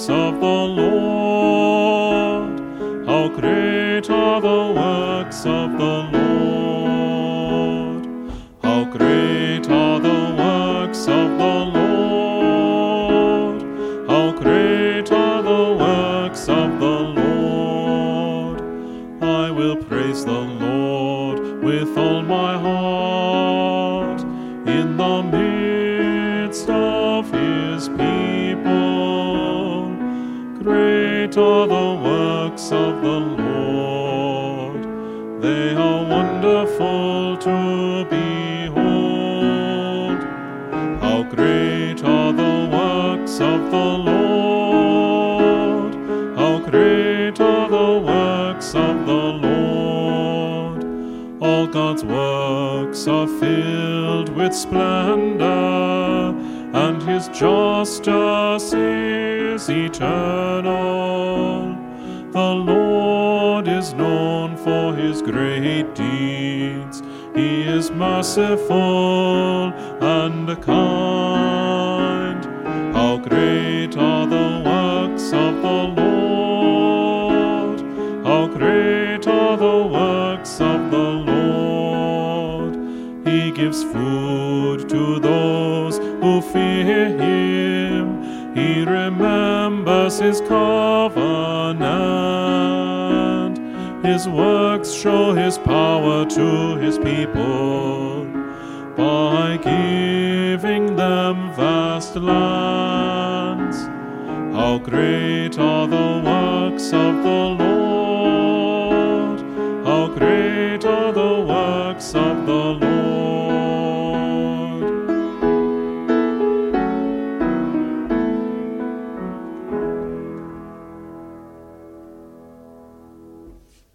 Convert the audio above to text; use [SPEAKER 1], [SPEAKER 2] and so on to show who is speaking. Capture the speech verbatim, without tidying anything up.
[SPEAKER 1] works of the Lord. How great are the works of the Lord. How great are the works of the Lord. How great are the works of the Lord. I will praise the Lord with all my heart in the midst of his people. Great are the works of the Lord. They are wonderful to behold. How great are the works of the Lord. How great are the works of the Lord. All God's works are filled with splendor, and his justice is eternal. The Lord is known for his great deeds. He is merciful and kind. How great are the works of the Lord. How great are the works of the Lord. He gives food to those who fear him. He remembers his covenant. His works show his power to his people by giving them vast lands. How great are the works of the Lord. How great are the works of